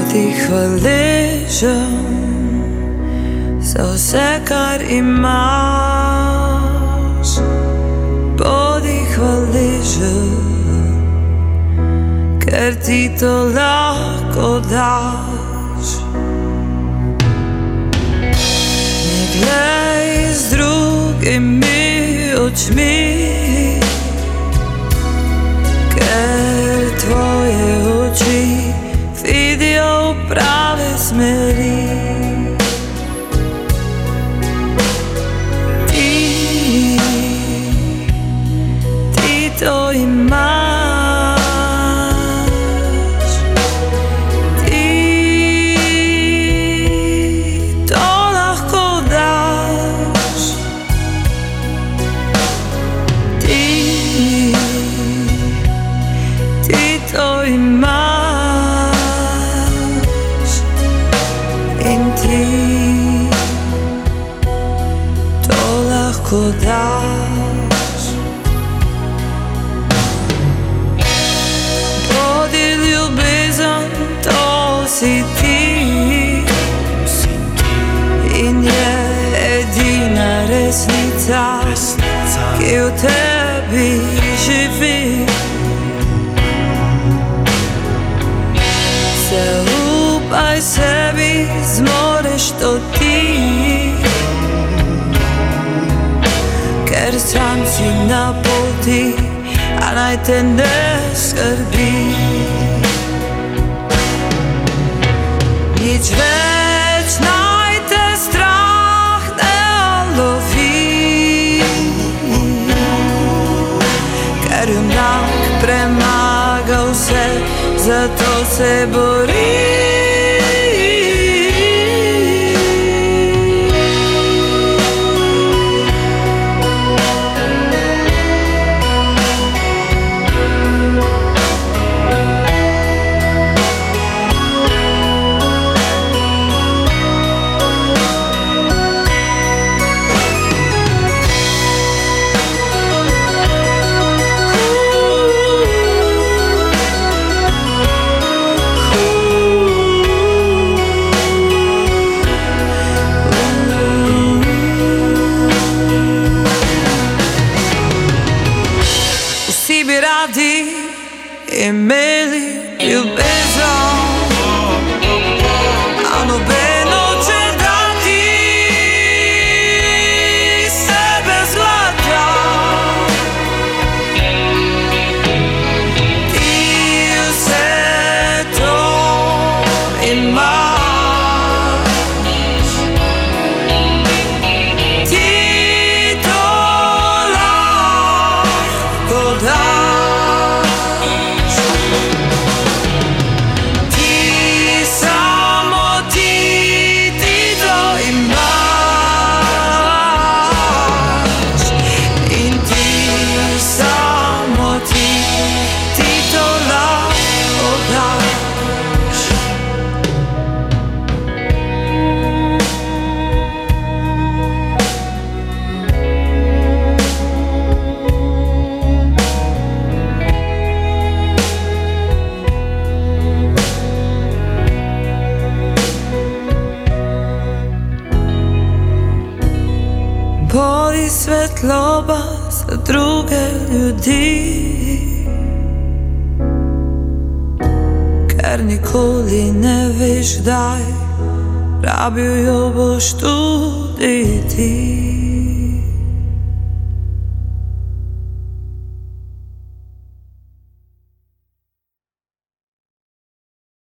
ti hvaležen za vse, kar imaš. Bodi hvaležen, ker ti to lahko daš. Ne glej z drugimi očmi, ker tvoje oči vidijo v prave smeri. Ti to imaš, ti to lahko daš. Ti to imaš in ti to lahko daš. Bodi ljubezen, to si ti in je edina resnica, ki v tebi živi. Zaupaj sebi, zmoreš to ti, ker sam si na poti, a naj te ne skrbi. Nič več naj te strah ne lovi, ker junak premaga vse, zato se bori. Vsi bi radi imeli ljubezen, a noben noče dati sebe zlata. Ti vse to imaš, ti to lahko daš. Ti samo ti to imaš in ti samo ti to lahko daš. Bodi svetloba za druge ljudi, ker nikoli ne veš, kdaj rabil jo boš tudi ti.